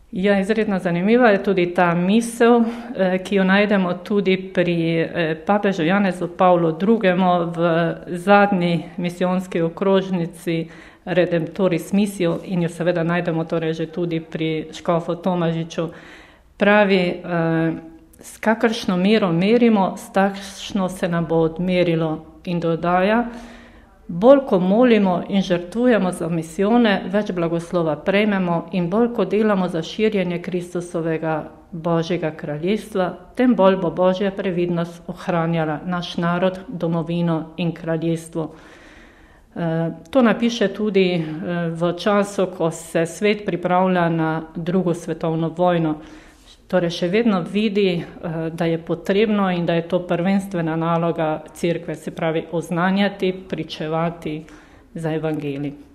Ja, izredno zanimiva je tudi ta misel, ki jo najdemo tudi pri papežu Janezu Pavlu II. V zadnji misijonski okrožnici Redemptoris Missio in jo seveda najdemo torej že tudi pri škofu Tomažiču. Pravi, s kakršno mero merimo, s takšno se nam bo odmerilo, in dodaja, bolj ko molimo in žrtvujemo za misijone, več blagoslova prejmemo, in bolj ko delamo za širjenje Kristusovega Božjega kraljestva, tem bolj bo Božja previdnost ohranjala naš narod, domovino in kraljestvo. To napiše tudi v času, ko se svet pripravlja na drugo svetovno vojno. Torej še vedno vidi, da je potrebno in da je to prvenstvena naloga cerkve, se pravi oznanjati, pričevati za evangelij.